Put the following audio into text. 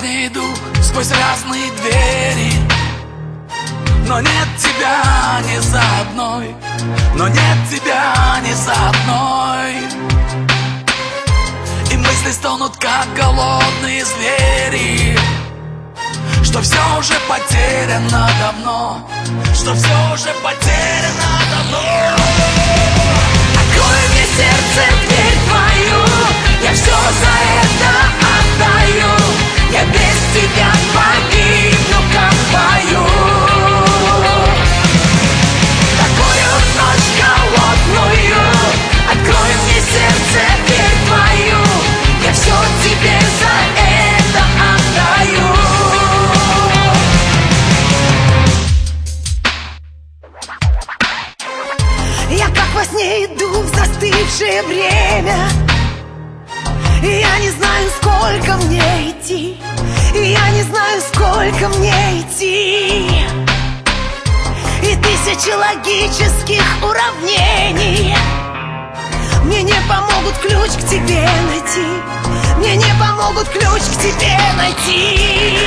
сне иду сквозь разные двери, но нет тебя ни за одной, но нет тебя ни за одной. И мысли стонут, как голодные звери, что все уже потеряно давно, что все уже потеряно давно. Открой мне сердце, дверь твою, я все за это отдаю. Я без тебя погибну, как в бою. Такую ночь холодную, открой мне сердце, дверь твою, я все тебе за это отдаю. Я как во сне иду в застывшее время, и я не знаю, сколько мне идти, и я не знаю, сколько мне идти. И тысячи логических уравнений мне не помогут ключ к тебе найти, мне не помогут ключ к тебе найти.